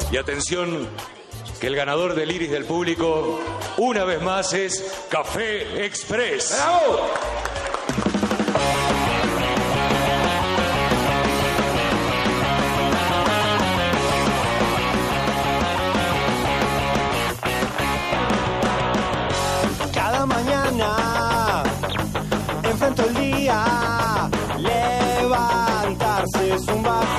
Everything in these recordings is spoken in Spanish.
Y atención, que el ganador del Iris del público, una vez más, es Café Express. ¡Bravo! Cada mañana enfrento el día, levantarse es un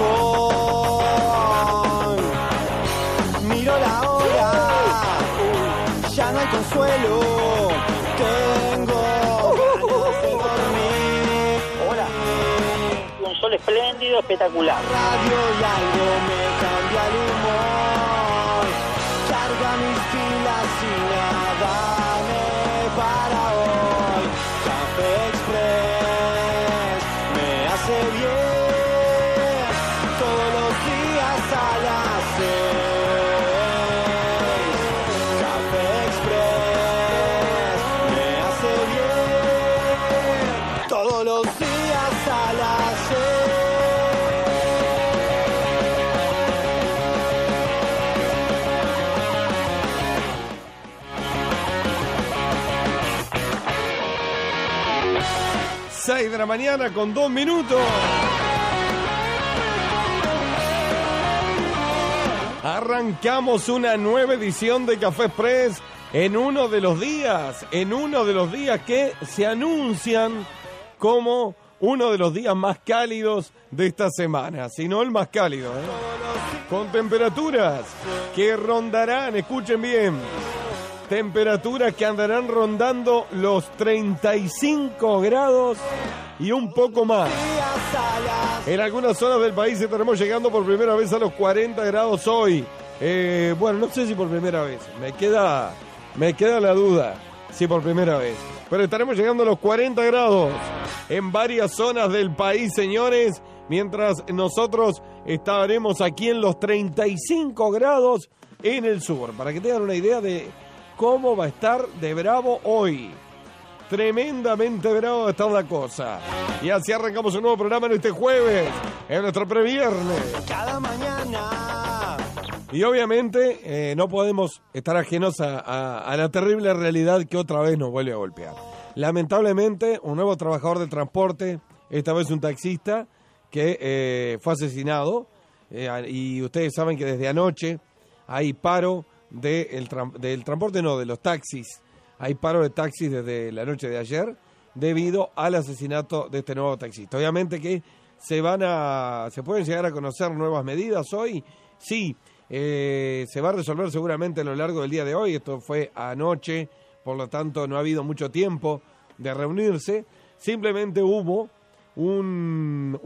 bajón. Miro la hora, ya no hay consuelo, tengo ganas de dormir. Hola, un sol espléndido, espectacular. Radio y algo me cambia el humor, carga mis pilas y nada me para hoy. Café Express me hace bien todos los días a las 6. Café Express me hace bien todos los días a las 6. Seis de la mañana con 2 minutos. Arrancamos una nueva edición de Café Express en uno de los días que se anuncian como uno de los días más cálidos de esta semana, si no el más cálido, con temperaturas que rondarán, escuchen bien, temperaturas que andarán rondando los 35 grados y un poco más. En algunas zonas del país estaremos llegando por primera vez a los 40 grados hoy. Bueno, no sé si por primera vez. Me queda la duda si por primera vez. Pero estaremos llegando a los 40 grados en varias zonas del país, señores. Mientras nosotros estaremos aquí en los 35 grados en el sur. Para que tengan una idea de cómo va a estar de bravo hoy. Tremendamente bravo va a estar la cosa. Y así arrancamos un nuevo programa en este jueves, en nuestro previernes. Cada mañana. Y obviamente no podemos estar ajenos a la terrible realidad que otra vez nos vuelve a golpear. Lamentablemente, un nuevo trabajador de transporte, esta vez un taxista, que fue asesinado. Y ustedes saben que desde anoche hay paro del transporte, no, de los taxis. Hay paro de taxis desde la noche de ayer debido al asesinato de este nuevo taxista. Obviamente que se pueden llegar a conocer nuevas medidas hoy. Sí, se va a resolver seguramente a lo largo del día de hoy. Esto fue anoche, por lo tanto no ha habido mucho tiempo de reunirse. Simplemente hubo un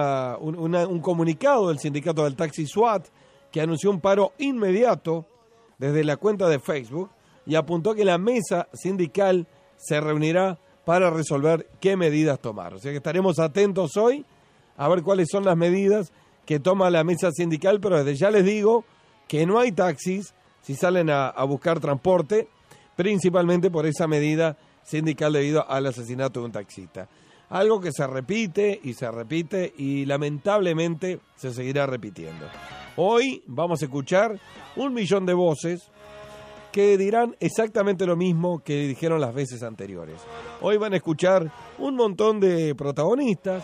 comunicado del sindicato del taxi SWAT que anunció un paro inmediato desde la cuenta de Facebook y apuntó que la mesa sindical se reunirá para resolver qué medidas tomar. O sea que estaremos atentos hoy a ver cuáles son las medidas que toma la mesa sindical, pero desde ya les digo que no hay taxis si salen a buscar transporte, principalmente por esa medida sindical debido al asesinato de un taxista. Algo que se repite y lamentablemente se seguirá repitiendo. Hoy vamos a escuchar 1 millón de voces que dirán exactamente lo mismo que dijeron las veces anteriores. Hoy van a escuchar un montón de protagonistas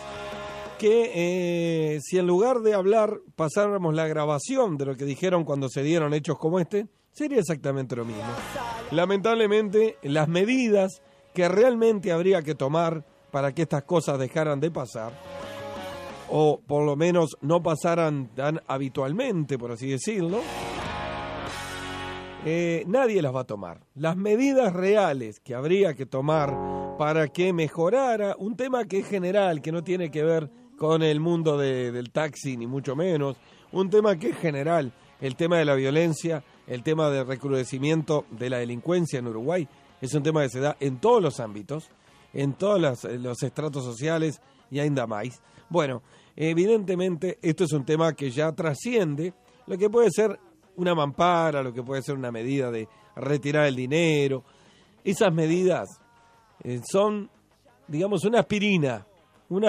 que si en lugar de hablar pasáramos la grabación de lo que dijeron cuando se dieron hechos como este, sería exactamente lo mismo. Lamentablemente, las medidas que realmente habría que tomar para que estas cosas dejaran de pasar, o por lo menos no pasaran tan habitualmente, por así decirlo, nadie las va a tomar. Las medidas reales que habría que tomar para que mejorara un tema que es general, que no tiene que ver con el mundo del taxi, ni mucho menos, un tema que es general, el tema de la violencia, el tema del recrudecimiento de la delincuencia en Uruguay, es un tema que se da en todos los ámbitos, en todos los estratos sociales y ainda más. Bueno, evidentemente esto es un tema que ya trasciende lo que puede ser una mampara, lo que puede ser una medida de retirar el dinero. Esas medidas son, digamos, una aspirina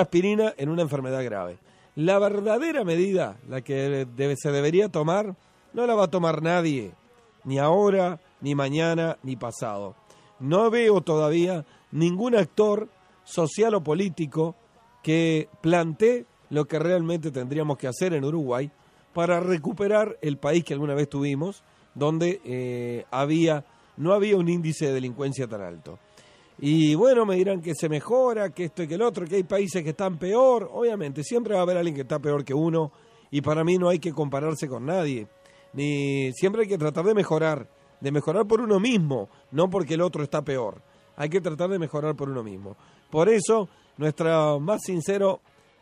en una enfermedad grave. La verdadera medida, la que se debería tomar, no la va a tomar nadie, ni ahora, ni mañana, ni pasado. No veo todavía ningún actor social o político que plantee lo que realmente tendríamos que hacer en Uruguay para recuperar el país que alguna vez tuvimos, donde no había un índice de delincuencia tan alto. Y bueno, me dirán que se mejora, que esto y que el otro, que hay países que están peor. Obviamente, siempre va a haber alguien que está peor que uno, y para mí no hay que compararse con nadie. Siempre hay que tratar de mejorar por uno mismo, no porque el otro está peor. Hay que tratar de mejorar por uno mismo. Por eso, nuestro más sincero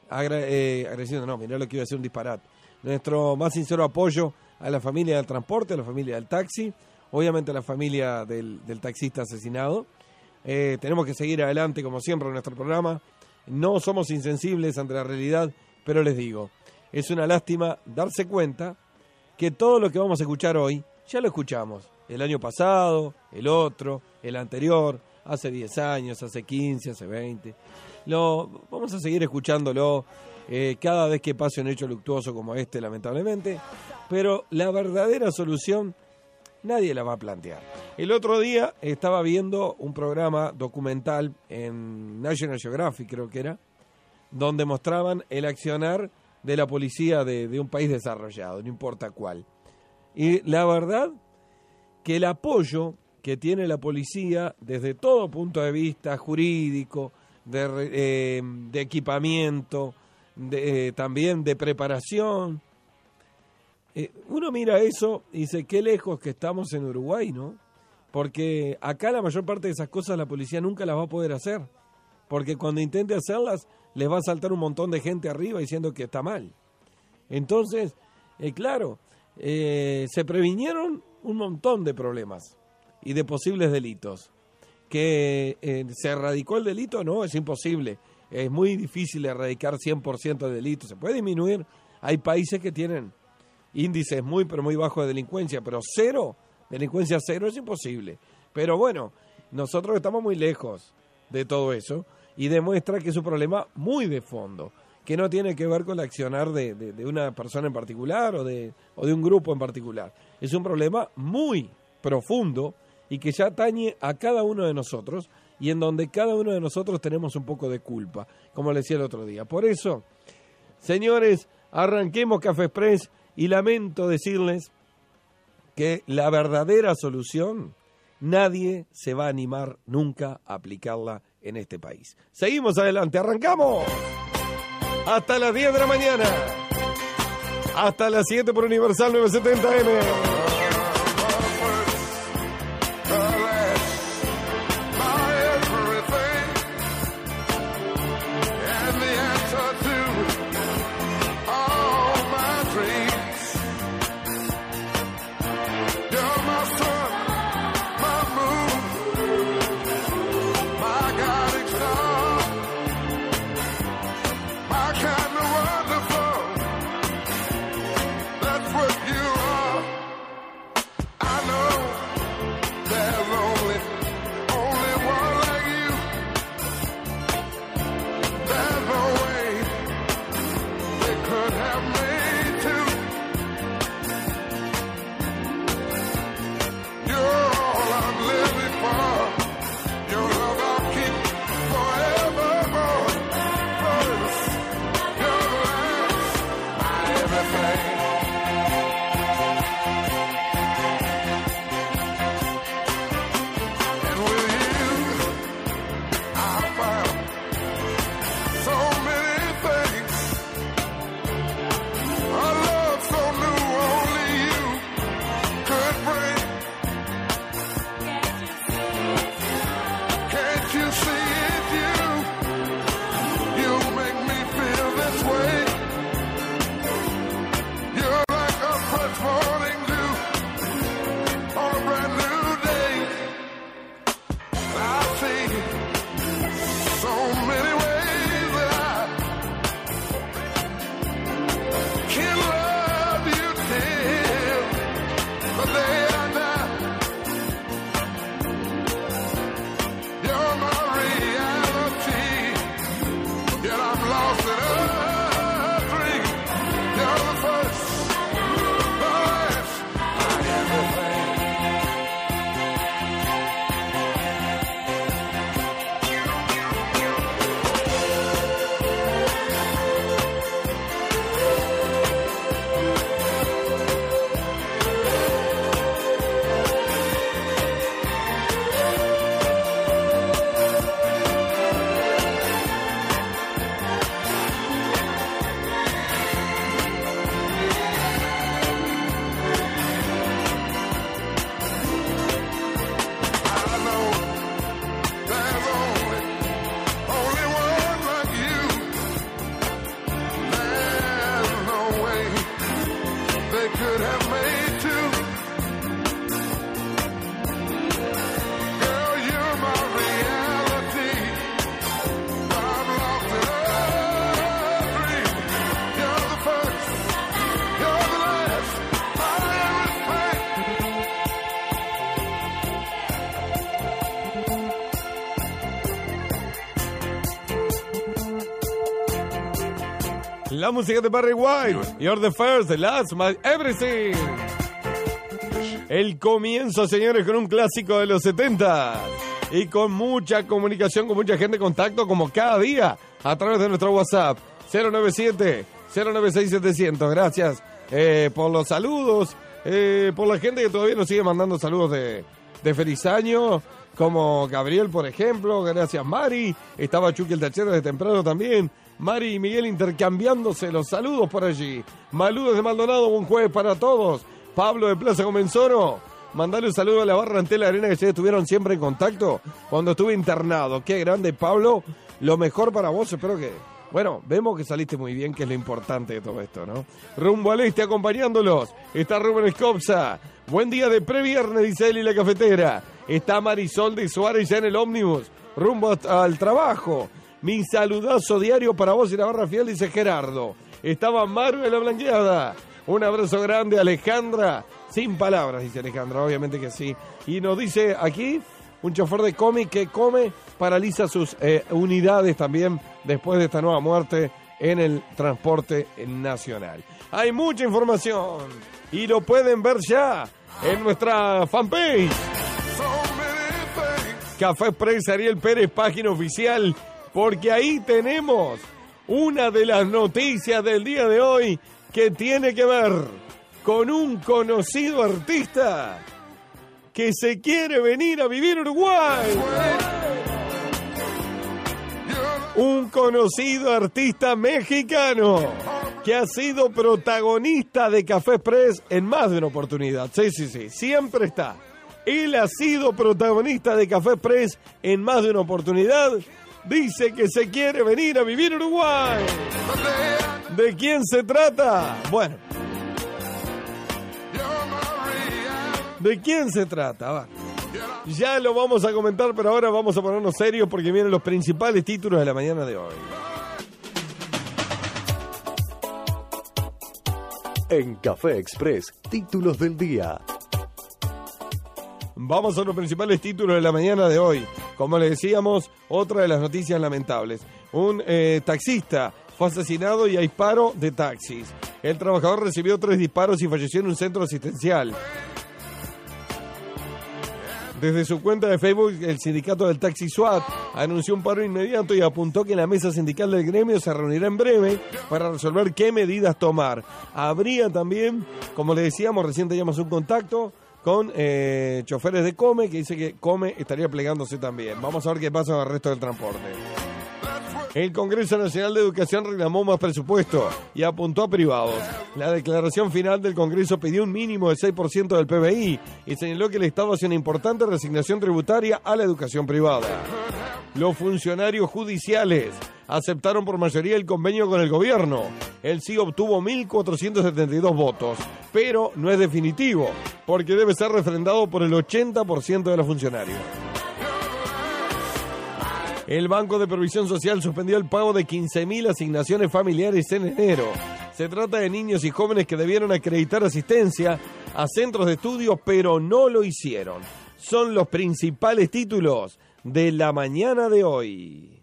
nuestro más sincero apoyo a la familia del transporte, a la familia del taxi, obviamente a la familia del taxista asesinado. Tenemos que seguir adelante, como siempre, en nuestro programa. No somos insensibles ante la realidad, pero les digo, es una lástima darse cuenta que todo lo que vamos a escuchar hoy, ya lo escuchamos. El año pasado, el otro, el anterior, hace 10 años, hace 15, hace 20. Vamos a seguir escuchándolo cada vez que pase un hecho luctuoso como este, lamentablemente. Pero la verdadera solución nadie la va a plantear. El otro día estaba viendo un programa documental en National Geographic, creo que era, donde mostraban el accionar de la policía de un país desarrollado, no importa cuál. Y la verdad que el apoyo que tiene la policía desde todo punto de vista jurídico, de equipamiento, también de preparación, uno mira eso y dice, qué lejos que estamos en Uruguay, ¿no? Porque acá la mayor parte de esas cosas la policía nunca las va a poder hacer, porque cuando intente hacerlas les va a saltar un montón de gente arriba diciendo que está mal. Entonces, claro, se previnieron un montón de problemas y de posibles delitos. Que se erradicó el delito, no, es imposible. Es muy difícil erradicar 100% de delitos. Se puede disminuir. Hay países que tienen índices muy, pero muy bajos de delincuencia, pero delincuencia cero es imposible. Pero bueno, nosotros estamos muy lejos de todo eso y demuestra que es un problema muy de fondo, que no tiene que ver con el accionar de una persona en particular o de un grupo en particular. Es un problema muy profundo y que ya atañe a cada uno de nosotros y en donde cada uno de nosotros tenemos un poco de culpa, como le decía el otro día. Por eso, señores, arranquemos Café Express y lamento decirles que la verdadera solución nadie se va a animar nunca a aplicarla en este país. Seguimos adelante, arrancamos hasta las 10 de la mañana, hasta las 7 por Universal 970M. La música de Barry White. You're the first, the last, my everything. El comienzo, señores, con un clásico de los 70. Y con mucha comunicación, con mucha gente en contacto, como cada día, a través de nuestro WhatsApp. 097-096-700. Gracias por los saludos. Por la gente que todavía nos sigue mandando saludos de feliz año. Como Gabriel, por ejemplo. Gracias, Mari. Estaba Chucky el Tachero desde temprano también. Mari y Miguel intercambiándose los saludos por allí. Malú desde Maldonado, buen jueves para todos. Pablo de Plaza Comenzoro. Mandale un saludo a la barra Antela Arena, que ustedes estuvieron siempre en contacto cuando estuve internado. Qué grande, Pablo. Lo mejor para vos, espero que... Bueno, vemos que saliste muy bien, que es lo importante de todo esto, ¿no? Rumbo al este acompañándolos. Está Rubén Escopsa. Buen día de previernes, dice él, y la cafetera. Está Marisol de Suárez ya en el ómnibus. Rumbo al trabajo. Mi saludazo diario para vos y la barra fiel, dice Gerardo. Estaba Maru de la Blanqueada. Un abrazo grande, Alejandra. Sin palabras, dice Alejandra, obviamente que sí. Y nos dice aquí, un chofer de cómic que come, paraliza sus unidades también después de esta nueva muerte en el transporte nacional. Hay mucha información y lo pueden ver ya en nuestra fanpage. Café Express Ariel Pérez, página oficial, porque ahí tenemos una de las noticias del día de hoy que tiene que ver con un conocido artista que se quiere venir a vivir a Uruguay. Un conocido artista mexicano que ha sido protagonista de Café Express en más de una oportunidad. Sí, siempre está. Él ha sido protagonista de Café Express en más de una oportunidad. Dice que se quiere venir a vivir a Uruguay. ¿De quién se trata? Bueno. ¿De quién se trata? Va. Ya lo vamos a comentar, pero ahora vamos a ponernos serios porque vienen los principales títulos de la mañana de hoy. En Café Express, títulos del día. Vamos a los principales títulos de la mañana de hoy. Como les decíamos, otra de las noticias lamentables. Un taxista fue asesinado y hay paro de taxis. El trabajador recibió 3 disparos y falleció en un centro asistencial. Desde su cuenta de Facebook, el sindicato del Taxi SWAT anunció un paro inmediato y apuntó que la mesa sindical del gremio se reunirá en breve para resolver qué medidas tomar. Habría también, como le decíamos, recién teníamos un contacto con choferes de Come, que dice que Come estaría plegándose también. Vamos a ver qué pasa con el resto del transporte. El Congreso Nacional de Educación reclamó más presupuesto y apuntó a privados. La declaración final del Congreso pidió un mínimo de 6% del PBI y señaló que el Estado hace una importante resignación tributaria a la educación privada. Los funcionarios judiciales aceptaron por mayoría el convenio con el gobierno. El sí obtuvo 1.472 votos, pero no es definitivo, porque debe ser refrendado por el 80% de los funcionarios. El Banco de Previsión Social suspendió el pago de 15.000 asignaciones familiares en enero. Se trata de niños y jóvenes que debieron acreditar asistencia a centros de estudio, pero no lo hicieron. Son los principales títulos de la mañana de hoy.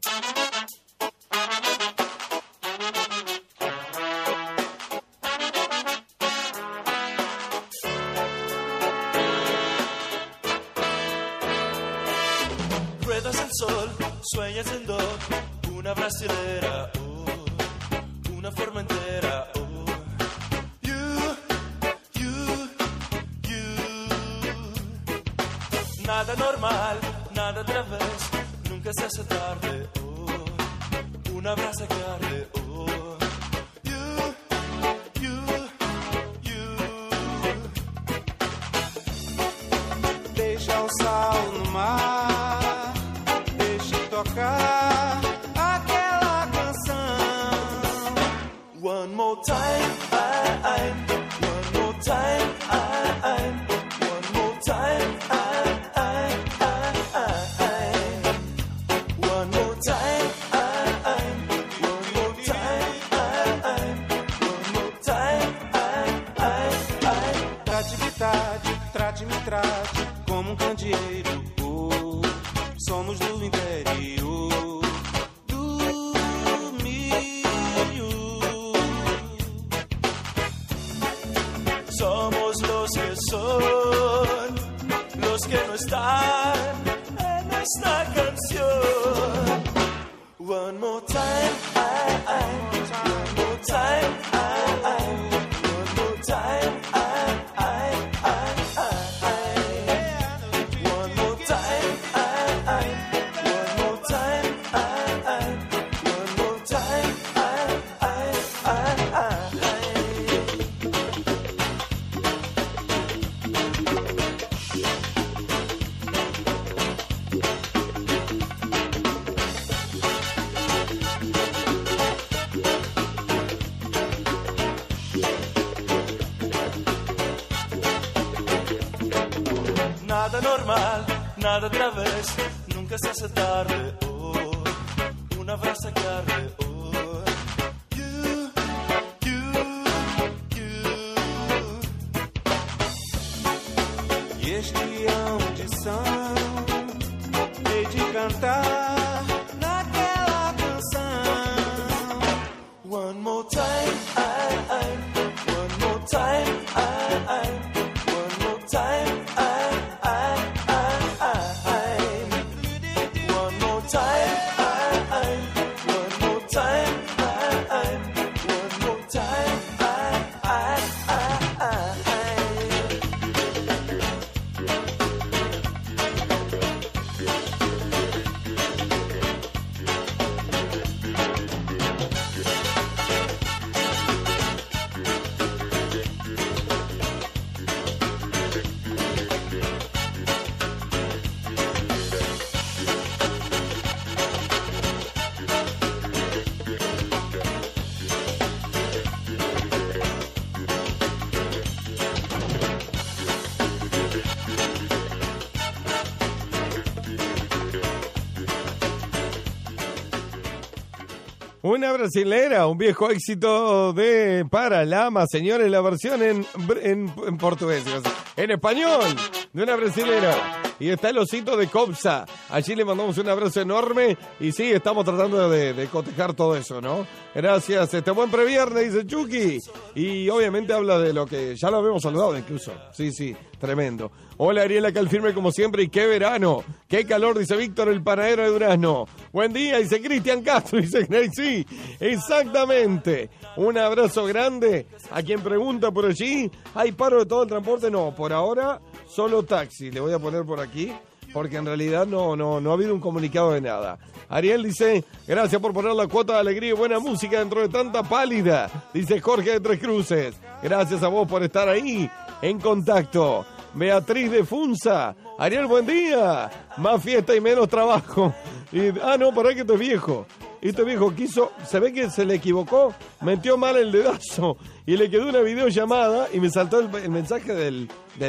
Ruedas el sol, sueñas en dos, una brasilera, una forma entera, you. Nada normal, nada otra vez, nunca se hace tarde, una brasa que arde, you. Deixa o sal no mar, deixa tocar aquela canção. One more time, one more time, one more time, one more time, one more time, one more time. Trate-me, trate como candeeiro. Somos do interior do milho. los que son, los que no están en esta canción. One more time, one more time, one more time, one more time, one more time, one more time, Nada normal, nada otra vez, nunca se hace tarde, oh, una brasa que arde, oh. You. E este é a audição, hei de cantar naquela canção. One more time, one more time, one more time. Una brasilera, un viejo éxito de Paralamas, señores, la versión en portugués, en español, de una brasilera. Y está el osito de Copsa. Allí le mandamos un abrazo enorme. Y sí, estamos tratando de cotejar todo eso, ¿no? Gracias. Buen previernes, dice Chucky. Y obviamente habla de lo que ya lo habíamos saludado incluso. Sí, tremendo. Hola, Ariel, acá el firme como siempre. Y qué verano. Qué calor, dice Víctor, el panadero de Durazno. Buen día, dice Cristian Castro. Dice sí, exactamente. Un abrazo grande a quien pregunta por allí. ¿Hay paro de todo el transporte? No, por ahora solo taxi. Le voy a poner por aquí, porque en realidad no ha habido un comunicado de nada. Ariel dice, gracias por poner la cuota de alegría y buena música dentro de tanta pálida. Dice Jorge de Tres Cruces. Gracias a vos por estar ahí en contacto. Beatriz de Funza. Ariel, buen día. Más fiesta y menos trabajo. No, pará que esto es viejo. Este viejo quiso, se ve que se le equivocó, metió mal el dedazo y le quedó una videollamada y me saltó el mensaje del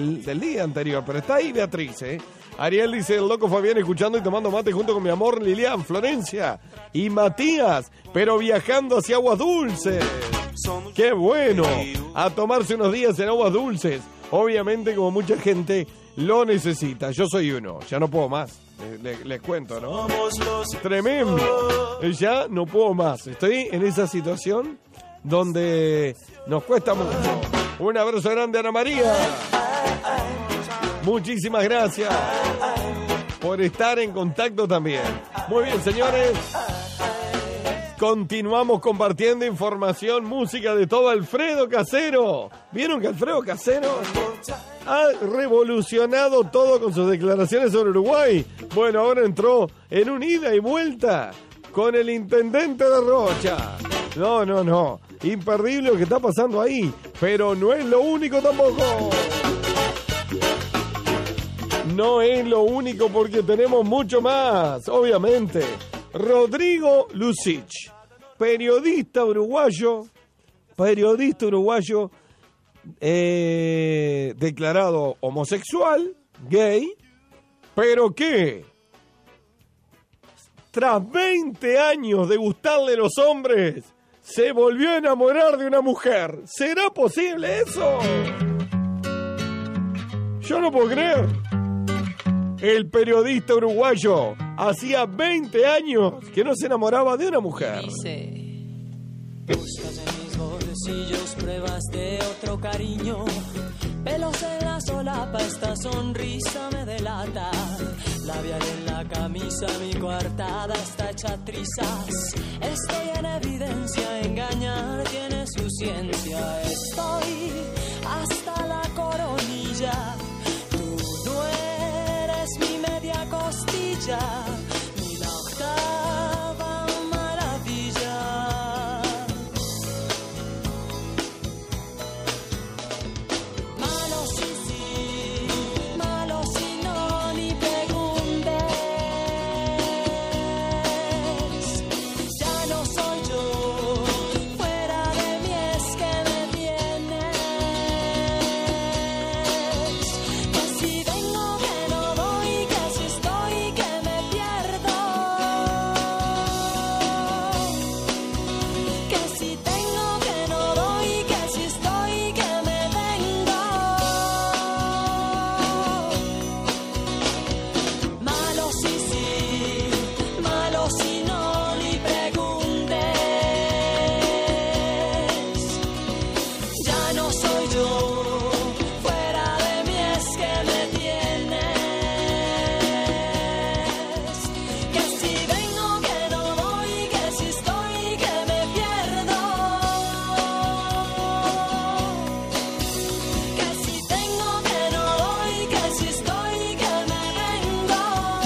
día anterior. Pero está ahí Beatriz, Ariel dice, el loco Fabián escuchando y tomando mate junto con mi amor Lilian, Florencia y Matías, pero viajando hacia Aguas Dulces. ¡Qué bueno! A tomarse unos días en Aguas Dulces. Obviamente, como mucha gente lo necesita. Yo soy uno, ya no puedo más. Les cuento, ¿no? Tremendo. Ya no puedo más. Estoy en esa situación donde nos cuesta mucho. Un abrazo grande a Ana María. Muchísimas gracias por estar en contacto también. Muy bien, señores. Continuamos compartiendo información, música de todo Alfredo Casero. ¿Vieron que Alfredo Casero ha revolucionado todo con sus declaraciones sobre Uruguay? Bueno, ahora entró en un ida y vuelta con el intendente de Rocha. No. Imperdible lo que está pasando ahí. Pero no es lo único tampoco. No es lo único porque tenemos mucho más, obviamente. Rodrigo Lucich, periodista uruguayo, declarado homosexual, gay, pero que tras 20 años de gustarle a los hombres, se volvió a enamorar de una mujer. ¿Será posible eso? Yo no puedo creer. El periodista uruguayo hacía 20 años que no se enamoraba de una mujer. Dice, buscas en mis bolsillos pruebas de otro cariño, pelos en tapa, esta sonrisa me delata. Labial en la camisa, mi coartada está hecha trizas. Estoy en evidencia, engañar tiene su ciencia. Estoy hasta la coronilla. Tú no eres mi media costilla, ni la octava maravilla. Malo sí, sí, malo si no, ni preguntes. Ya no soy yo, fuera de mí es que me tienes. Que si vengo, que no voy, que si estoy, que me pierdo. Que si tengo, que no doy, que si estoy, que me vengo. Malo sí, sí, malo si no, ni preguntes. Ya no soy yo, fuera de mí es que me tienes. Que si vengo, que no voy, que si estoy, que me pierdo. Que si tengo, que no doy, que si estoy, que me vengo.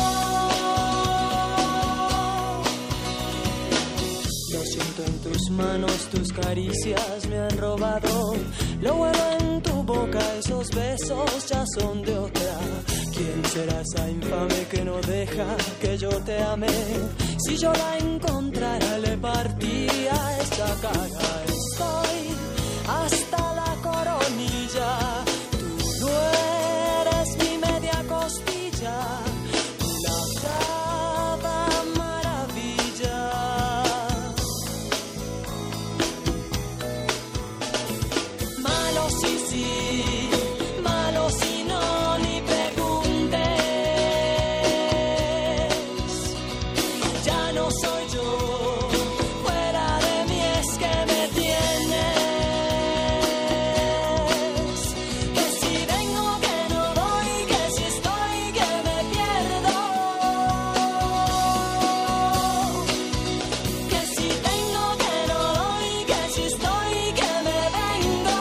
Lo siento en tus manos, tus caricias me han robado. Lo bueno en tu boca, esos besos ya son de otra. ¿Quién será esa infame que no deja que yo te ame? Si yo la encontrara, le partiría esa cara. Estoy hasta la coronilla. Tú no eres mi media costilla, ni la octava maravilla. Malo sí, sí, malo si no, ni preguntes. Ya no soy yo, fuera de mí es que me tienes. Que si vengo, que no doy, que si estoy, que me pierdo. Que si tengo, que no doy, que si estoy, que me vengo.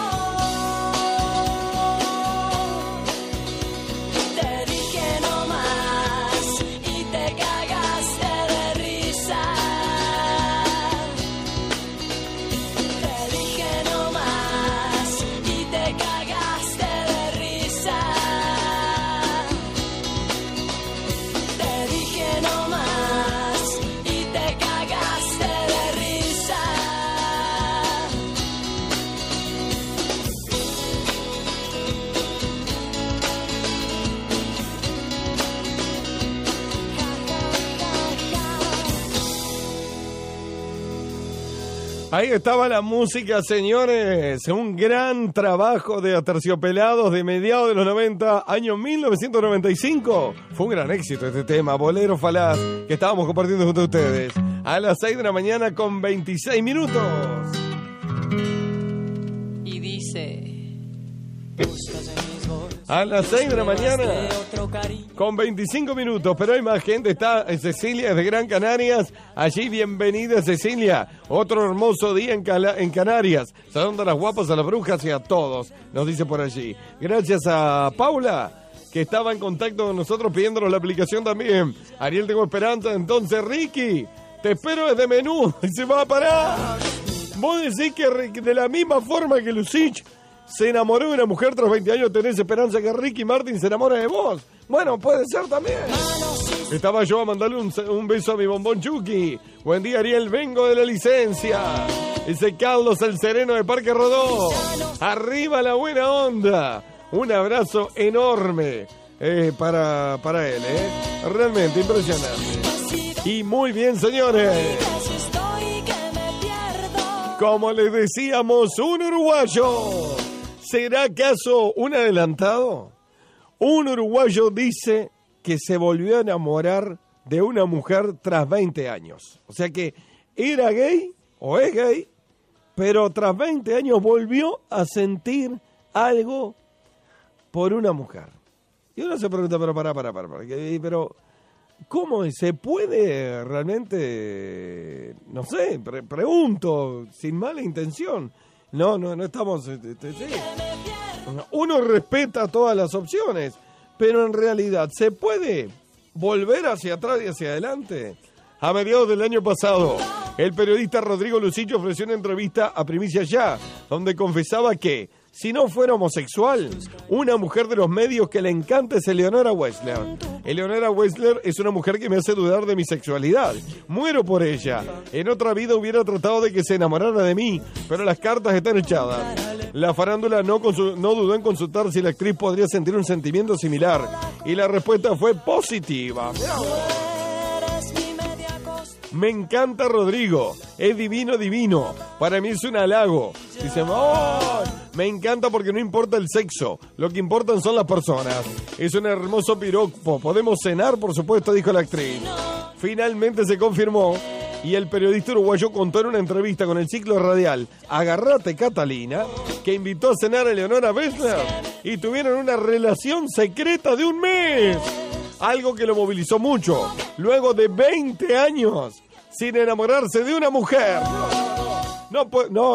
Te dije no más y te cagaste de risa. Te dije no más y te cagaste de risa. Te dije no más y te cagaste de risa. Ahí estaba la música, señores. Un gran trabajo de Aterciopelados de mediados de los 90, año 1995. Fue un gran éxito este tema, Bolero Falaz, que estábamos compartiendo junto a ustedes. A las 6 de la mañana con 26 minutos. Y dice: buscas en mis bolsos A las 6 de la mañana de otro cariño. con 25 minutos, pero hay más gente. Está Cecilia de Gran Canarias. Allí, bienvenida Cecilia. Otro hermoso día en Canarias. Saludando a las guapas, a las brujas y a todos, nos dice por allí. Gracias a Paula, que estaba en contacto con nosotros pidiéndonos la aplicación también. Ariel, tengo esperanza. Entonces, Ricky, te espero desde Menú. Y se va a parar. Vos decís que de la misma forma que Lucich se enamoró de una mujer tras 20 años, tenés esperanza que Ricky Martin se enamore de vos. Bueno, puede ser también. Estaba yo a mandarle un beso a mi bombón Chucky. Buen día, Ariel, vengo de la licencia. Ese Carlos el Sereno de Parque Rodó. Arriba la buena onda. Un abrazo enorme para él, realmente impresionante. Y muy bien, señores. Como les decíamos, un uruguayo. ¿Será acaso un adelantado? Un uruguayo dice que se volvió a enamorar de una mujer tras 20 años. O sea que era gay o es gay, pero tras 20 años volvió a sentir algo por una mujer. Y uno se pregunta, pero ¿cómo se puede realmente, no sé, pregunto, sin mala intención? No estamos... sí. Uno respeta todas las opciones, pero en realidad, ¿se puede volver hacia atrás y hacia adelante? A mediados del año pasado, el periodista Rodrigo Lucich ofreció una entrevista a Primicia Ya, donde confesaba que, si no fuera homosexual, una mujer de los medios que le encanta es Eleonora Wexler. Eleonora Wexler es una mujer que me hace dudar de mi sexualidad. Muero por ella. En otra vida hubiera tratado de que se enamorara de mí, pero las cartas están echadas. La farándula no dudó en consultar si la actriz podría sentir un sentimiento similar. Y la respuesta fue positiva. Me encanta Rodrigo, es divino, para mí es un halago. Dice, ¡oh! Me encanta porque no importa el sexo, lo que importan son las personas. Es un hermoso piropo, podemos cenar, por supuesto, dijo la actriz. Finalmente se confirmó y el periodista uruguayo contó en una entrevista con el ciclo radial Agarrate Catalina, que invitó a cenar a Eleonora Wexler y tuvieron una relación secreta de un mes. Algo que lo movilizó mucho, luego de 20 años sin enamorarse de una mujer. No.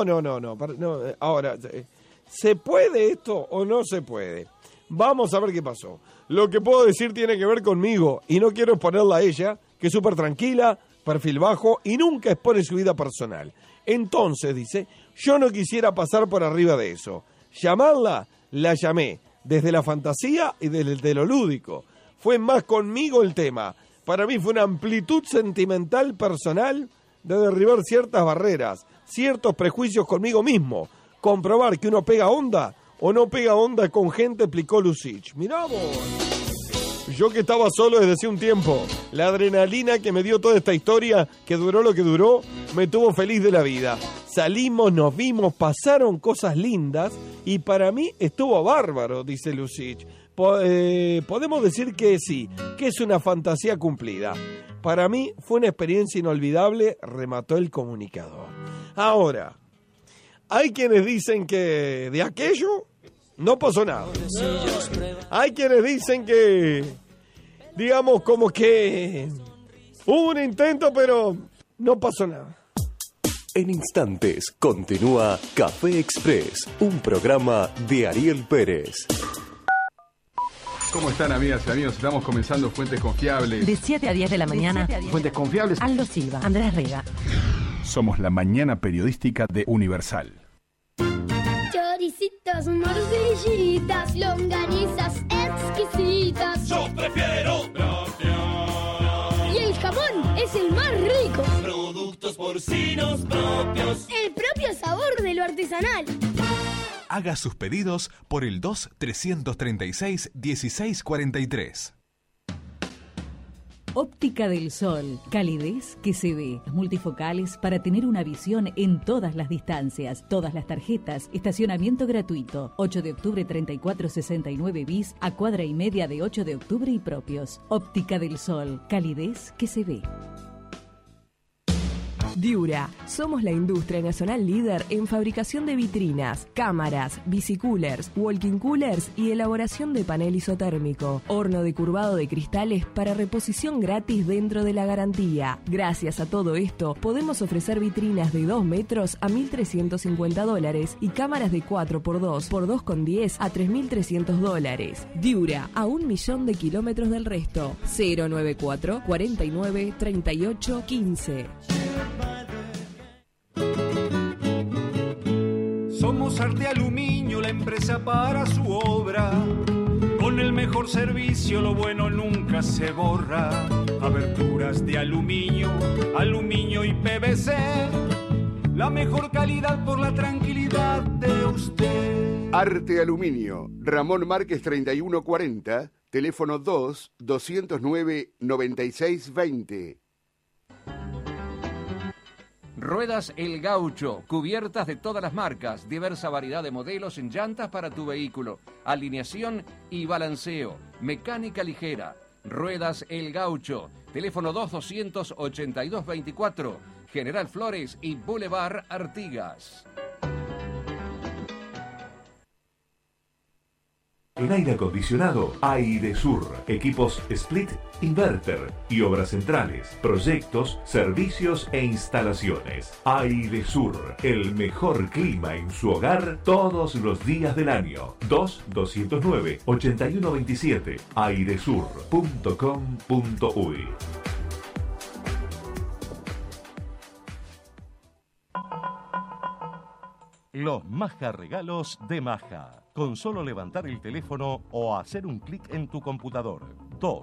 Ahora, ¿se puede esto o no se puede? Vamos a ver qué pasó. Lo que puedo decir tiene que ver conmigo y no quiero exponerla a ella, que es súper tranquila, perfil bajo y nunca expone su vida personal. Entonces, dice, yo no quisiera pasar por arriba de eso. Llamarla, la llamé, desde la fantasía y desde lo lúdico. Fue más conmigo el tema. Para mí fue una amplitud sentimental personal de derribar ciertas barreras, ciertos prejuicios conmigo mismo. Comprobar que uno pega onda o no pega onda con gente, explicó Lucich. Mirá vos. Yo que estaba solo desde hace un tiempo, la adrenalina que me dio toda esta historia, que duró lo que duró, me tuvo feliz de la vida. Salimos, nos vimos, pasaron cosas lindas y para mí estuvo bárbaro, dice Lucich. Podemos decir que sí, que es una fantasía cumplida. Para mí fue una experiencia inolvidable, remató el comunicador. Ahora, hay quienes dicen que de aquello no pasó nada. Hay quienes dicen que, digamos, como que hubo un intento, pero no pasó nada. En instantes continúa Café Express, un programa de Ariel Pérez. ¿Cómo están, amigas y amigos? Estamos comenzando Fuentes Confiables. De 7 a 10 de la mañana. Fuentes Confiables. Aldo Silva, Andrés Rega. Somos la mañana periodística de Universal. Choricitos, morcillitas, longanizas exquisitas. Yo prefiero Y el jamón es el más rico. productos porcinos propios. El propio sabor de lo artesanal. Haga sus pedidos por el 2-336-1643. Óptica del Sol, calidez que se ve. Multifocales para tener una visión en todas las distancias, todas las tarjetas, estacionamiento gratuito. 8 de octubre 3469 bis a cuadra y media de 8 de octubre y propios. Óptica del Sol, calidez que se ve. Diura, somos la industria nacional líder en fabricación de vitrinas, cámaras, bicicoolers, walking coolers y elaboración de panel isotérmico. Horno de curvado de cristales para reposición gratis dentro de la garantía. Gracias a todo esto, podemos ofrecer vitrinas de 2 metros a $1.350 y cámaras de 4x2 por 2,10 a $3.300. Diura, a 1.000.000 de kilómetros del resto. 094 49 38 15. Somos Arte Aluminio, la empresa para su obra. Con el mejor servicio, lo bueno nunca se borra. Aberturas de aluminio, aluminio y PVC. La mejor calidad por la tranquilidad de usted. Arte Aluminio, Ramón Márquez 3140, teléfono 2-209-9620. Ruedas El Gaucho, cubiertas de todas las marcas, diversa variedad de modelos en llantas para tu vehículo, alineación y balanceo, mecánica ligera. Ruedas El Gaucho, teléfono 2-282-24, General Flores y Boulevard Artigas. En aire acondicionado, Airesur. Equipos split, inverter y obras centrales. Proyectos, servicios e instalaciones. Airesur. El mejor clima en su hogar todos los días del año. 2-209-8127. airesur.com.uy. Los Maja Regalos de Maja. Con solo levantar el teléfono o hacer un clic en tu computador.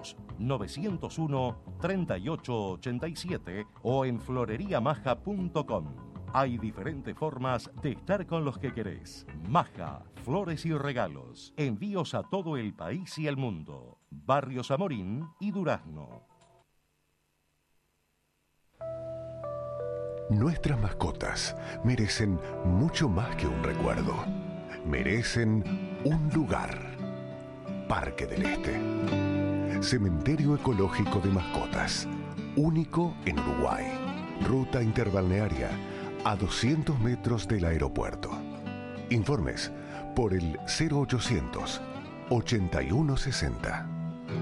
2-901-3887 o en floreriamaja.com. Hay diferentes formas de estar con los que querés. Maja, flores y regalos. Envíos a todo el país y el mundo. Barrio Zamorín y Durazno. Nuestras mascotas merecen mucho más que un recuerdo. Merecen un lugar. Parque del Este. Cementerio ecológico de mascotas. Único en Uruguay. Ruta interbalnearia a 200 metros del aeropuerto. Informes por el 0800 8160.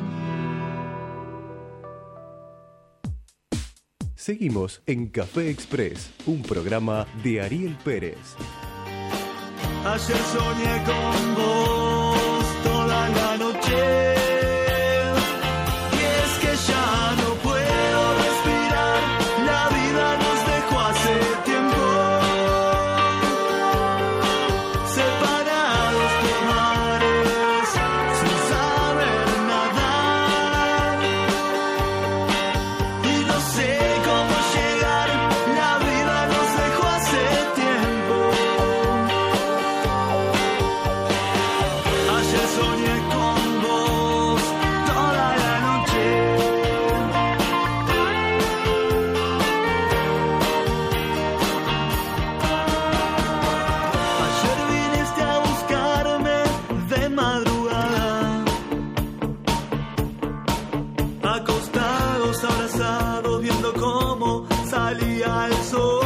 Seguimos en Café Express, un programa de Ariel Pérez. Ayer soñé con vos toda la noche, y es que ya no puedo respirar, la vida nos dejó hace tiempo, separados por mares, sin saber nadar, y no sé cómo llegar, la vida nos dejó hace tiempo. Ayer soñé con vos toda la noche. Ayer viniste a buscarme de madrugada, acostados, abrazados, viendo cómo salía el sol.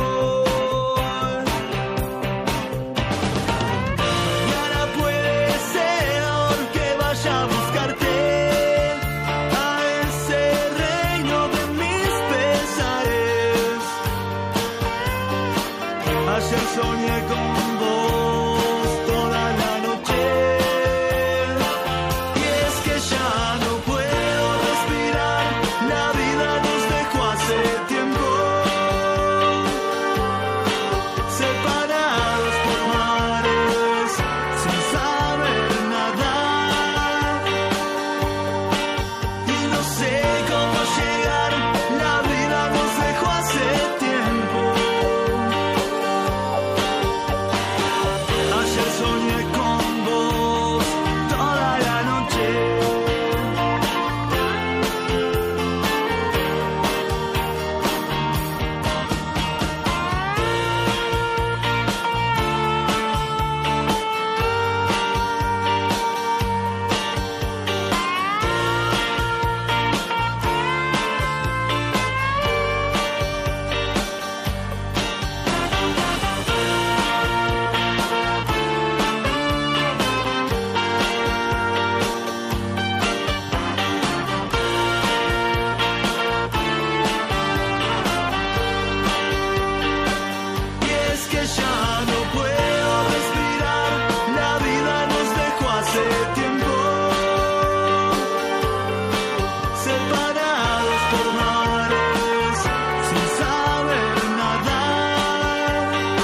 Mañana puede ser que vaya a buscarte a ese reino de mis pesares. Ayer soñé con vos toda la noche, y es que ya no puedo respirar, la vida nos dejó hace tiempo, separados por mares, sin saber nadar, y no sé cómo llegar, la vida nos dejó hace tiempo. Ayer soñé con vos toda la noche. Y es que ya no puedo respirar, la vida nos dejó hace tiempo, separados por mares, sin saber nadar,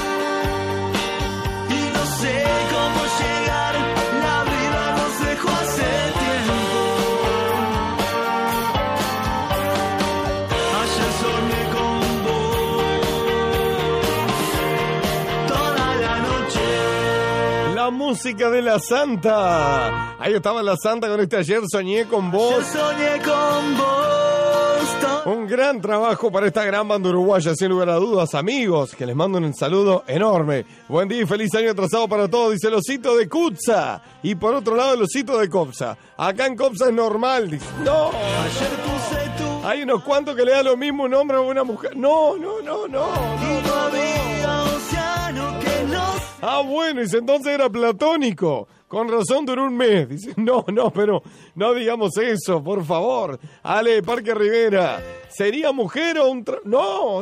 y no sé cómo llegar, la vida nos dejó hace tiempo. Ayer soñé con toda la noche. La música de la Santa. Ahí estaba la Santa con este Ayer soñé con vos. Soñé con vos. Un gran trabajo para esta gran banda uruguaya, sin lugar a dudas, amigos, que les mando un saludo enorme. Buen día y feliz año atrasado para todos, dice el osito de Cutsa. Y por otro lado, el osito de Copsa. Acá en Copsa es normal, dice. No. Hay unos cuantos que le da lo mismo un hombre o una mujer. No. Y no había océano que nos Ah, bueno, dice, entonces era platónico. Con razón duró un mes. Dice, no, pero no digamos eso, por favor. Ale, Parque Rivera, ¿sería mujer o un No.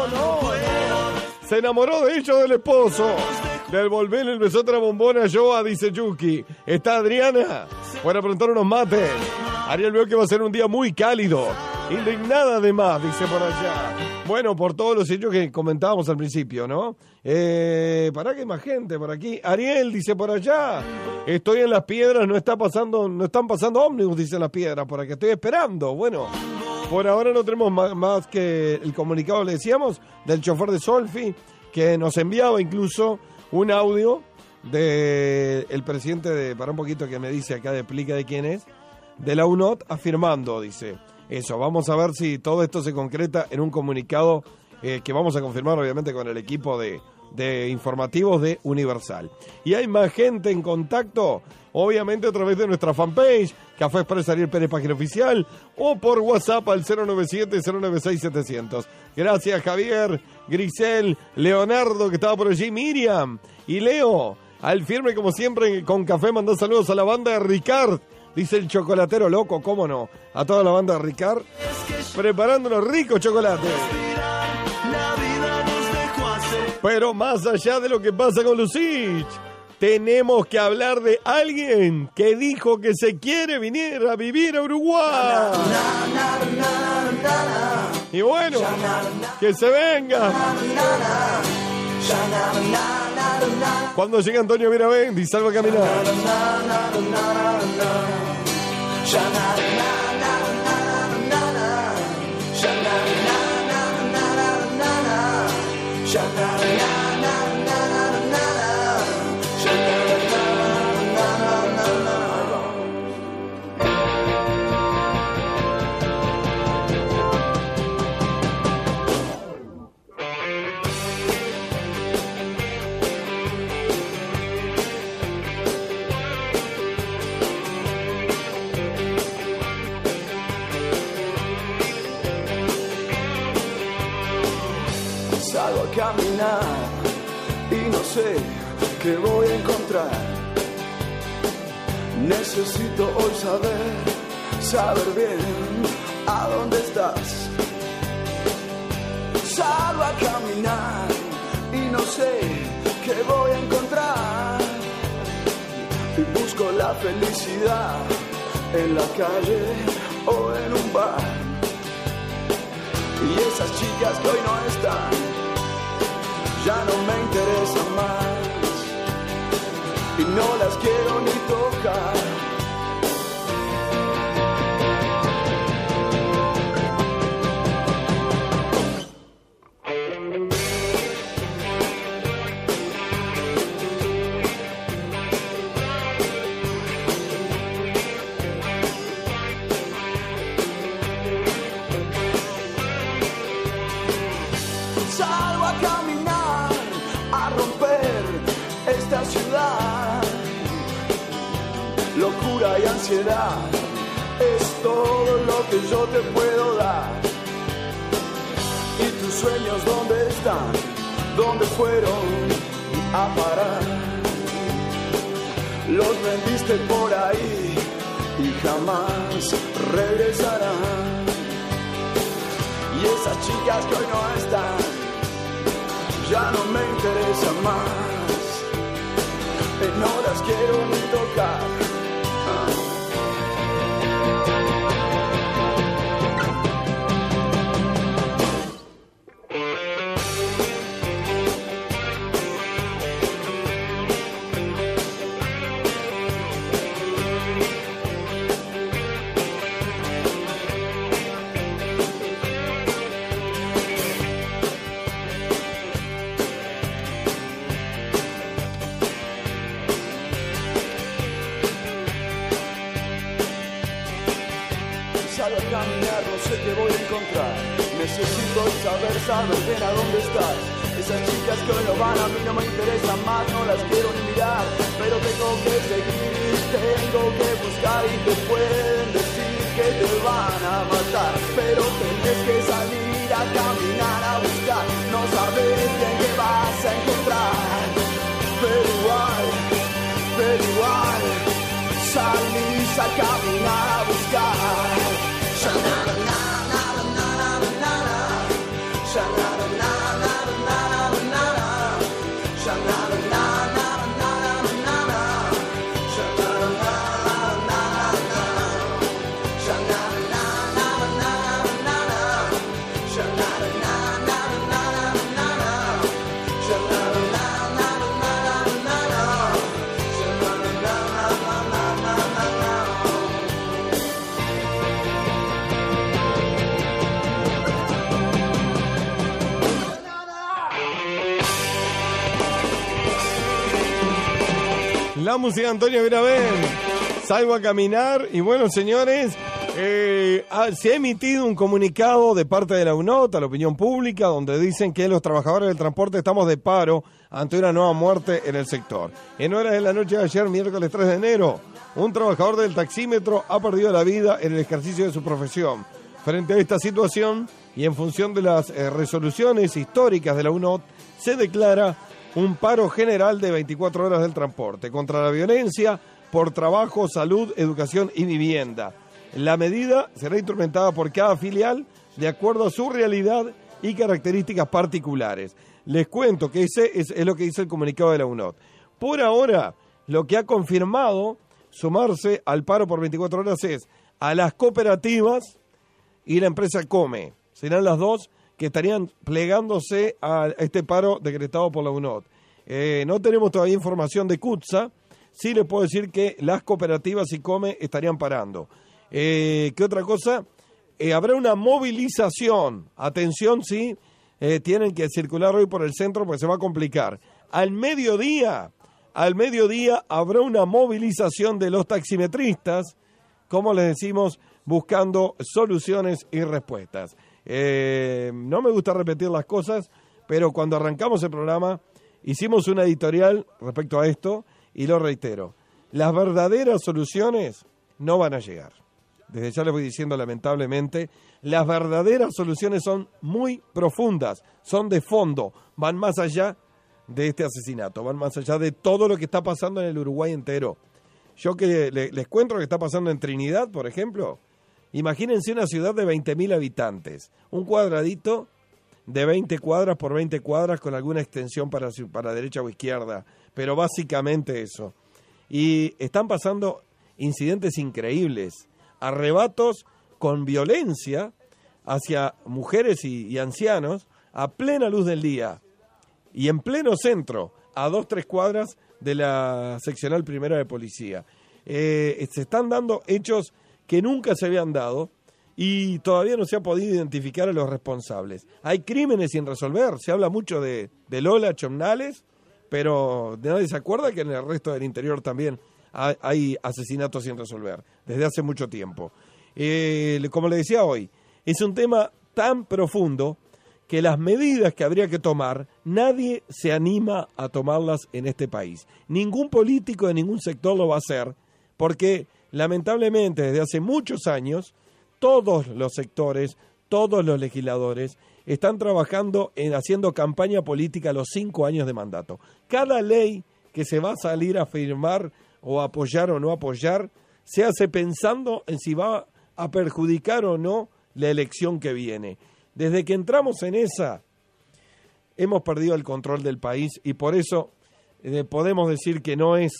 Se enamoró de ella o del esposo. Del volver el besó otra bombona Joa, dice Yuki. ¿Está Adriana? Para preguntar unos mates. Ariel veo que va a ser un día muy cálido. Indignada además, dice por allá. Bueno, por todos los hechos que comentábamos al principio, ¿no? ¿Para qué más gente por aquí? Ariel dice por allá. Estoy en Las Piedras, no están pasando ómnibus, dice Las Piedras, por aquí estoy esperando. Bueno, por ahora no tenemos más que el comunicado, le decíamos, del chofer de Solfi, que nos enviaba incluso un audio del presidente de, para un poquito que me dice acá, de explica de quién es, de la UNOT, afirmando, dice, eso, vamos a ver si todo esto se concreta en un comunicado que vamos a confirmar obviamente con el equipo de informativos de Universal. Y hay más gente en contacto, obviamente a través de nuestra fanpage, Café Express Ariel Pérez, página oficial, o por WhatsApp al 097-096-700. Gracias Javier, Grisel, Leonardo que estaba por allí, Miriam y Leo. Al firme como siempre con Café mandó saludos a la banda de Ricard. Dice el chocolatero loco, ¿cómo no? A toda la banda de Ricard, preparando unos ricos chocolates. Pero más allá de lo que pasa con Lucich, tenemos que hablar de alguien que dijo que se quiere venir a vivir a Uruguay. Y bueno, que se venga. Cuando llega Antonio Viravendi, salva a caminar. Salgo a caminar y no sé qué voy a encontrar. Necesito hoy saber bien a dónde estás. Salgo a caminar y no sé qué voy a encontrar. Y busco la felicidad en la calle o en un bar. Y esas chicas que hoy no están, ya no me interesan más. Y no las quiero ni tocar. Locura y ansiedad es todo lo que yo te puedo dar. ¿Y tus sueños dónde están? ¿Dónde fueron a parar? Los vendiste por ahí y jamás regresarán. Y esas chicas que hoy no están, ya no me interesan más. No las quiero ni tocar. Saber bien a dónde estás. Esas chicas que hoy no van a mí no me interesan más, no las quiero ni mirar, pero tengo que seguir, tengo que buscar y te pueden decir que te van a matar, pero tenés que salir a caminar a buscar, no sabes bien qué vas a encontrar, a caminar a buscar. La música de Antonio Grabén. Salgo a caminar y bueno, señores, se ha emitido un comunicado de parte de la UNOT a la opinión pública donde dicen que los trabajadores del transporte estamos de paro ante una nueva muerte en el sector. En horas de la noche de ayer, miércoles 3 de enero, un trabajador del taxímetro ha perdido la vida en el ejercicio de su profesión. Frente a esta situación y en función de las resoluciones históricas de la UNOT, se declara un paro general de 24 horas del transporte contra la violencia por trabajo, salud, educación y vivienda. La medida será instrumentada por cada filial de acuerdo a su realidad y características particulares. Les cuento que ese es lo que dice el comunicado de la UNOT. Por ahora, lo que ha confirmado sumarse al paro por 24 horas es a las cooperativas y la empresa Come. Serán las dos que estarían plegándose a este paro decretado por la UNOT. No tenemos todavía información de CUTSA, sí les puedo decir que las cooperativas y Come estarían parando. ¿Qué otra cosa? Habrá una movilización, atención, sí, tienen que circular hoy por el centro porque se va a complicar. Al mediodía habrá una movilización de los taximetristas, como les decimos, buscando soluciones y respuestas. No me gusta repetir las cosas, pero cuando arrancamos el programa hicimos una editorial respecto a esto y lo reitero. Las verdaderas soluciones no van a llegar. Desde ya les voy diciendo, lamentablemente, las verdaderas soluciones son muy profundas, son de fondo, van más allá de este asesinato, van más allá de todo lo que está pasando en el Uruguay entero. Yo que les cuento lo que está pasando en Trinidad, por ejemplo. Imagínense una ciudad de 20.000 habitantes, un cuadradito de 20 cuadras por 20 cuadras con alguna extensión para derecha o izquierda, pero básicamente eso. Y están pasando incidentes increíbles, arrebatos con violencia hacia mujeres y ancianos a plena luz del día y en pleno centro, a 2-3 cuadras de la seccional primera de policía. Se están dando hechos que nunca se habían dado y todavía no se ha podido identificar a los responsables. Hay crímenes sin resolver, se habla mucho de Lola Chomnales, pero nadie se acuerda que en el resto del interior también hay asesinatos sin resolver, desde hace mucho tiempo. Como le decía hoy, es un tema tan profundo que las medidas que habría que tomar, nadie se anima a tomarlas en este país. Ningún político de ningún sector lo va a hacer, porque lamentablemente desde hace muchos años, todos los sectores, todos los legisladores están trabajando en haciendo campaña política a los 5 años de mandato. Cada ley que se va a salir a firmar o apoyar o no apoyar, se hace pensando en si va a perjudicar o no la elección que viene. Desde que entramos en esa, hemos perdido el control del país y por eso podemos decir que no es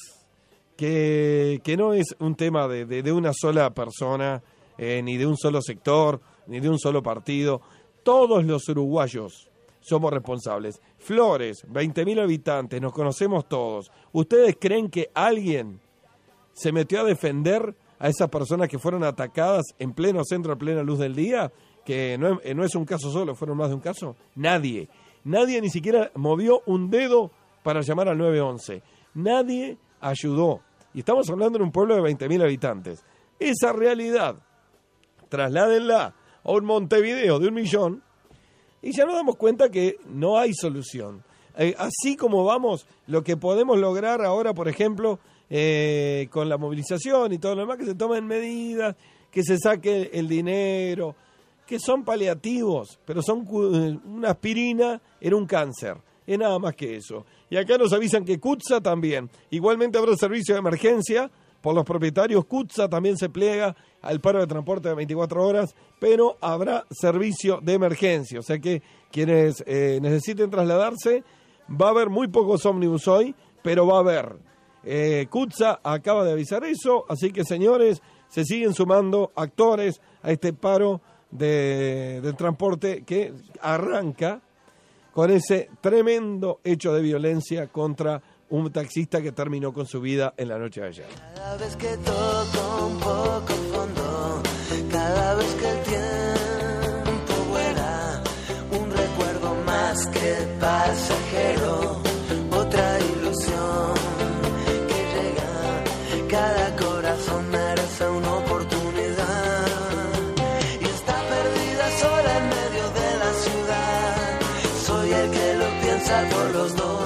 un tema de una sola persona, ni de un solo sector, ni de un solo partido. Todos los uruguayos somos responsables. Flores, 20.000 habitantes, nos conocemos todos. ¿Ustedes creen que alguien se metió a defender a esas personas que fueron atacadas en pleno centro, a plena luz del día? Que no es un caso solo, fueron más de un caso. Nadie ni siquiera movió un dedo para llamar al 911. Nadie ayudó. Y estamos hablando de un pueblo de 20.000 habitantes. Esa realidad, trasládenla a un Montevideo de 1 millón y ya nos damos cuenta que no hay solución. Así como vamos, lo que podemos lograr ahora, por ejemplo, con la movilización y todo lo demás, que se tomen medidas, que se saque el dinero, que son paliativos, pero son una aspirina en un cáncer. Es nada más que eso. Y acá nos avisan que CUTSA también. Igualmente habrá servicio de emergencia por los propietarios. CUTSA también se pliega al paro de transporte de 24 horas, pero habrá servicio de emergencia. O sea que quienes necesiten trasladarse, va a haber muy pocos ómnibus hoy, pero va a haber. CUTSA acaba de avisar eso, así que señores, se siguen sumando actores a este paro del transporte que arranca con ese tremendo hecho de violencia contra un taxista que terminó con su vida en la noche de ayer. Cada vez que toco un poco fondo, cada vez que el tiempo vuela, un recuerdo más que pasajero, otra ilusión que llega, cada corazón merece una oportunidad y está perdida sola en medio de la ciudad. Soy el que lo piensa por los dos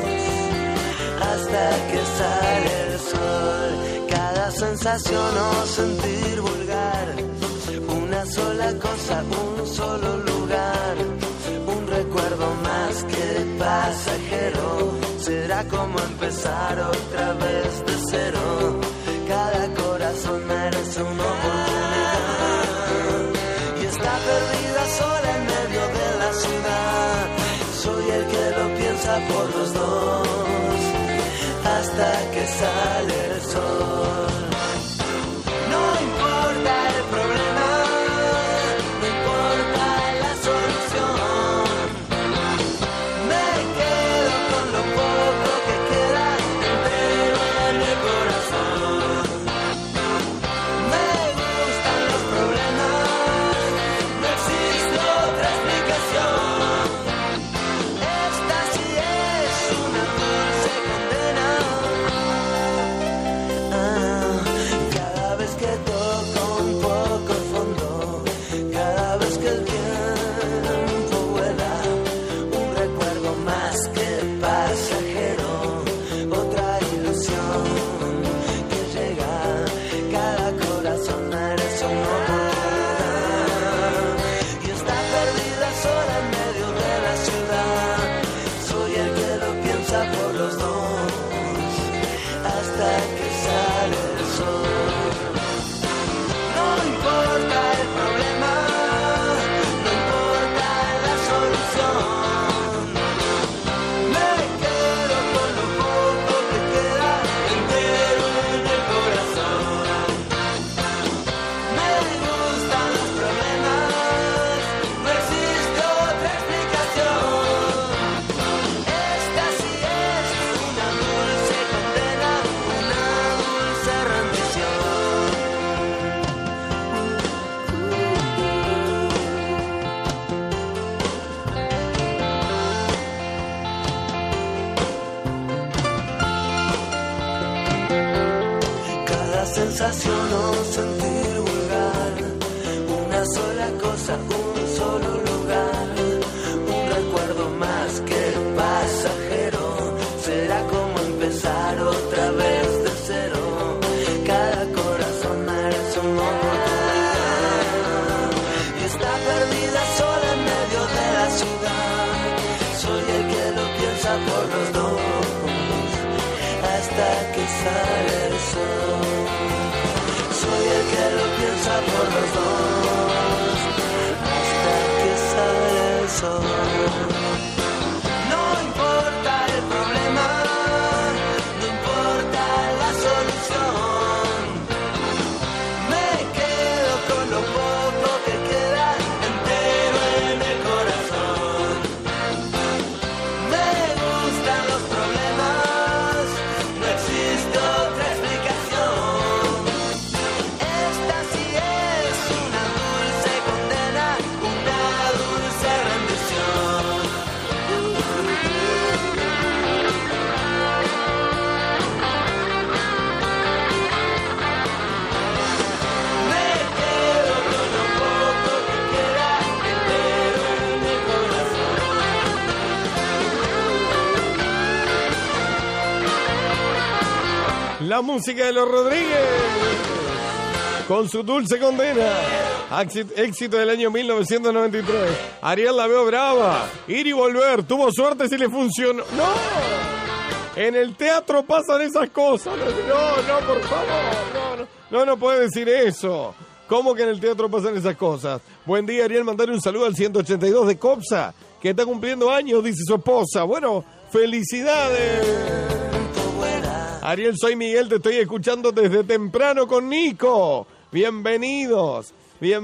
hasta que sale el sol. Cada sensación o sentir vulgar, una sola cosa, un solo lugar, un recuerdo más que pasajero. Será como empezar otra vez de cero. Cada corazón merece una oportunidad y está perdida sola en medio de la ciudad. Soy el que lo piensa por los dos hasta que sale el sol. No importa el problema, no importa la solución. Me quedo con lo poco que queda entero en el corazón. Me gustan los problemas, no existe otra explicación. Esta sí es una dulce condena. Cada vez que toco un poco fondo, cada vez que el tiempo vuela, un recuerdo más que pasajero, otra ilusión que llega, cada corazón merece una oportunidad y está perdida sola en medio de la ciudad. Soy el que lo piensa por los dos hasta que sale el sol. No importa el problema, no importa la solución. Me quedo con lo poco que queda entero en el corazón. Me gustan los problemas, no existe otra explicación. Esta sí es una dulce condena, una dulce rendición. Cada sensación o sentir vulgar, una sola cosa, un solo lugar, un recuerdo más que pasajero. Será como empezar otra vez de cero. Cada corazón merece una oportunidad y está perdida sola en medio de la ciudad. Soy el que lo piensa por los dos hasta que sale el sol. Soy el que lo piensa por los dos hasta que sale el sol. No importa el problema, no importa la solución. Me quedo con lo poco que queda entero en el corazón. Me gustan los problemas, no existe otra explicación. Esta sí es una dulce condena, una dulce rendición. Me quedo con lo poco que queda entero en el corazón. La música de los Rodríguez con su dulce condena, éxito del año 1993. Ariel la veo brava, ir y volver, tuvo suerte si le funcionó. ¡No! En el teatro pasan esas cosas. No, por favor. No puede decir eso. ¿Cómo que en el teatro pasan esas cosas? Buen día, Ariel. Mandarle un saludo al 182 de Copsa, que está cumpliendo años, dice su esposa. Bueno, felicidades. Ariel, soy Miguel, te estoy escuchando desde temprano con Nico. Bienvenidos,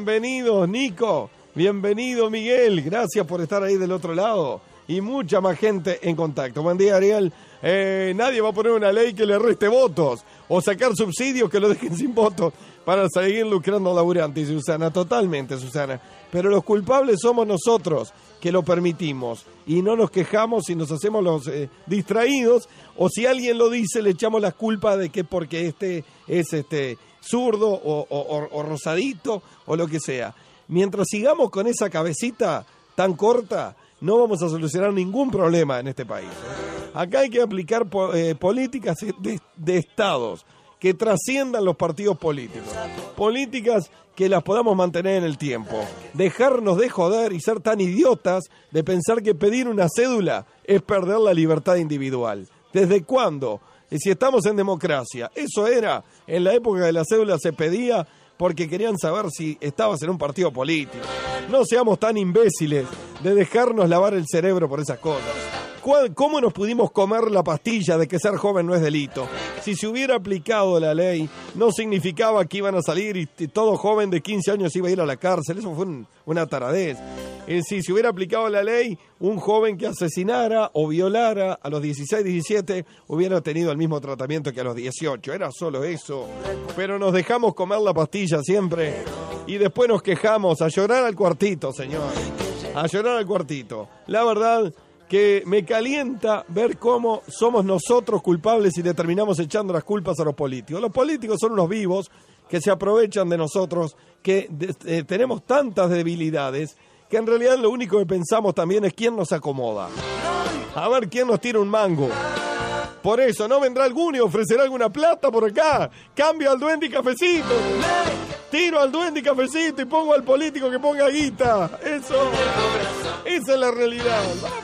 Nico. Bienvenido, Miguel. Gracias por estar ahí del otro lado. Y mucha más gente en contacto. Buen día, Ariel. Nadie va a poner una ley que le reste votos o sacar subsidios que lo dejen sin votos para seguir lucrando laburantes, Susana. Totalmente, Susana. Pero los culpables somos nosotros, que lo permitimos. Y no nos quejamos y nos hacemos los distraídos. O si alguien lo dice, le echamos la culpa de que porque es zurdo o rosadito o lo que sea. Mientras sigamos con esa cabecita tan corta, no vamos a solucionar ningún problema en este país. Acá hay que aplicar políticas de estados que trasciendan los partidos políticos. Políticas que las podamos mantener en el tiempo. Dejarnos de joder y ser tan idiotas de pensar que pedir una cédula es perder la libertad individual. ¿Desde cuándo? Si estamos en democracia. Eso era, en la época de la cédula se pedía porque querían saber si estabas en un partido político. No seamos tan imbéciles de dejarnos lavar el cerebro por esas cosas. ¿Cómo nos pudimos comer la pastilla de que ser joven no es delito? Si se hubiera aplicado la ley, no significaba que iban a salir y todo joven de 15 años iba a ir a la cárcel. Eso fue una taradez. Si se hubiera aplicado la ley, un joven que asesinara o violara a los 16, 17 hubiera tenido el mismo tratamiento que a los 18. Era solo eso. Pero nos dejamos comer la pastilla siempre y después nos quejamos. A llorar al cuartito, señor. A llorar al cuartito. La verdad que me calienta ver cómo somos nosotros culpables y le terminamos echando las culpas a los políticos. Los políticos son unos vivos que se aprovechan de nosotros, que tenemos tantas debilidades, que en realidad lo único que pensamos también es quién nos acomoda. A ver quién nos tira un mango. Por eso, ¿no vendrá alguno y ofrecerá alguna plata por acá? Cambio al duende y cafecito. Tiro al duende y cafecito y pongo al político que ponga guita. Eso. Esa es la realidad.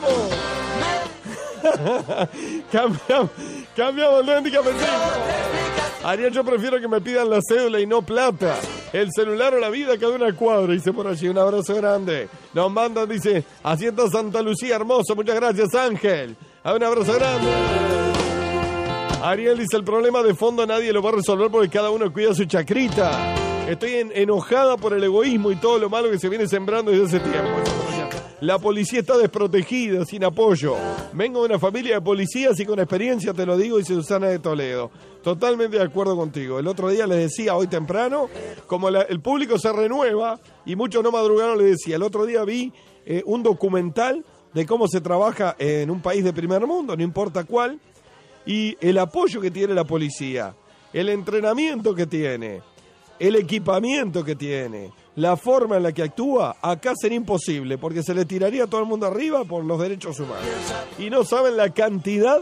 ¡Vamos! Cambiamos al duende y cafecito. Ariel, yo prefiero que me pidan la cédula y no plata. El celular o la vida cada una cuadra, dice por allí. Un abrazo grande. Nos mandan, dice, Hacienda Santa Lucía, hermoso. Muchas gracias, Ángel. Un abrazo grande. Ariel dice, el problema de fondo nadie lo va a resolver porque cada uno cuida su chacrita. Estoy enojada por el egoísmo y todo lo malo que se viene sembrando desde hace tiempo. La policía está desprotegida, sin apoyo. Vengo de una familia de policías y con experiencia te lo digo, dice Susana de Toledo. Totalmente de acuerdo contigo. El otro día les decía, hoy temprano, como el público se renueva y muchos no madrugaron, les decía, el otro día vi un documental de cómo se trabaja en un país de primer mundo, no importa cuál, y el apoyo que tiene la policía, el entrenamiento que tiene, el equipamiento que tiene, la forma en la que actúa, acá sería imposible, porque se le tiraría a todo el mundo arriba por los derechos humanos. Y no saben la cantidad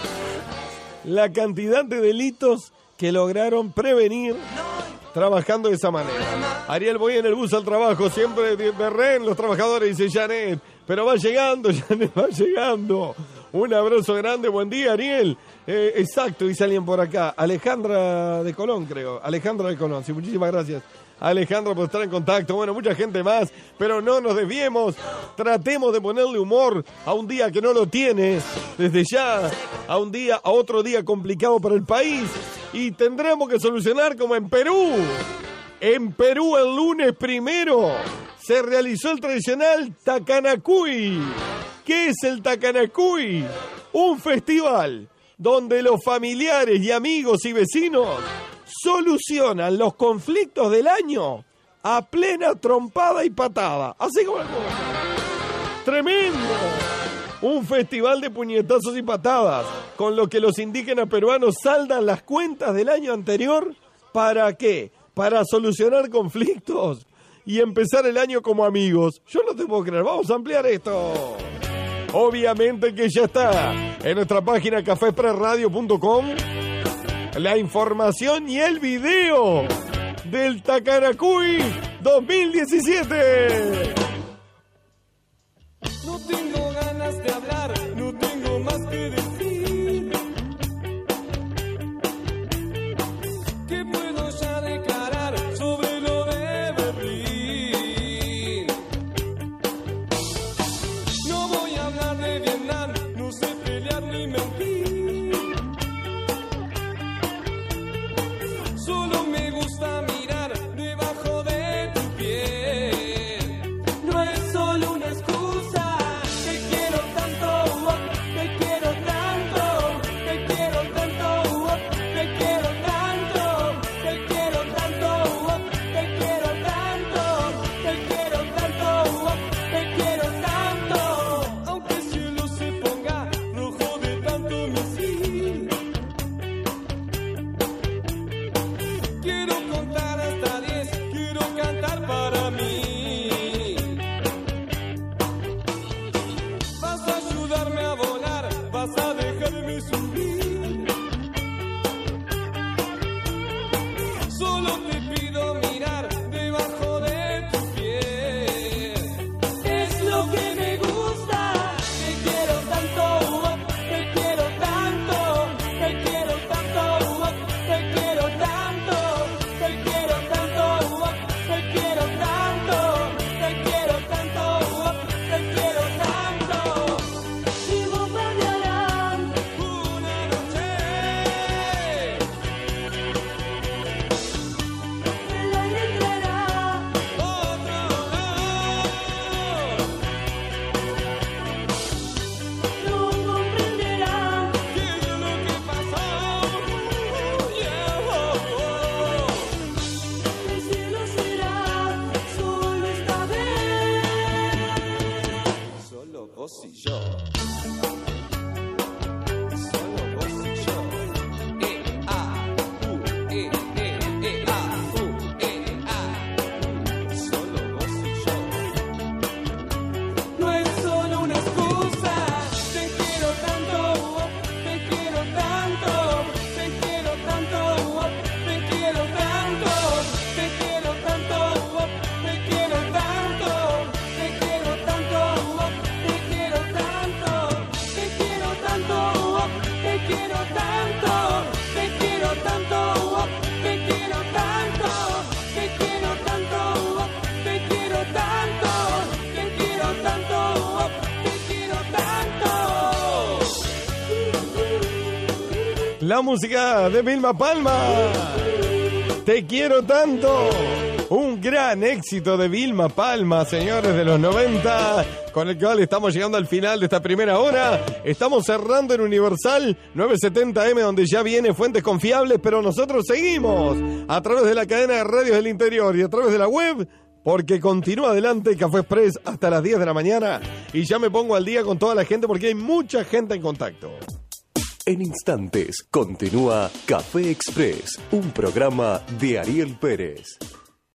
de delitos que lograron prevenir trabajando de esa manera. Ariel, voy en el bus al trabajo, siempre de rehén los trabajadores, dice Janet, pero va llegando, Janet, va llegando. Un abrazo grande, buen día, Ariel. Exacto, dice alguien por acá. Alejandra de Colón, creo. Alejandra de Colón, sí, muchísimas gracias, Alejandra, por estar en contacto. Bueno, mucha gente más, pero no nos desviemos. Tratemos de ponerle humor a un día que no lo tiene, desde ya, a otro día complicado para el país. Y tendremos que solucionar como en Perú. En Perú, el lunes 1 se realizó el tradicional Tacanacuy. ¿Qué es el Tacanacuy? Un festival donde los familiares y amigos y vecinos solucionan los conflictos del año a plena trompada y patada. Así como la cosa. ¡Tremendo! Un festival de puñetazos y patadas, con lo que los indígenas peruanos saldan las cuentas del año anterior. ¿Para qué? Para solucionar conflictos y empezar el año como amigos. Yo no te puedo creer. Vamos a ampliar esto. Obviamente que ya está en nuestra página cafeexpressradio.com la información y el video del Tacanacuy 2017. No tengo ganas de hablar, no tengo más que decir. La música de Vilma Palma. Te quiero tanto. Un gran éxito de Vilma Palma, señores, de los 90, con el cual estamos llegando al final de esta primera hora. Estamos cerrando en Universal 970M, donde ya viene Fuentes Confiables, pero nosotros seguimos a través de la cadena de radios del interior y a través de la web, porque continúa adelante Café Express hasta las 10 de la mañana. Y ya me pongo al día con toda la gente porque hay mucha gente en contacto. En instantes continúa Café Express, un programa de Ariel Pérez.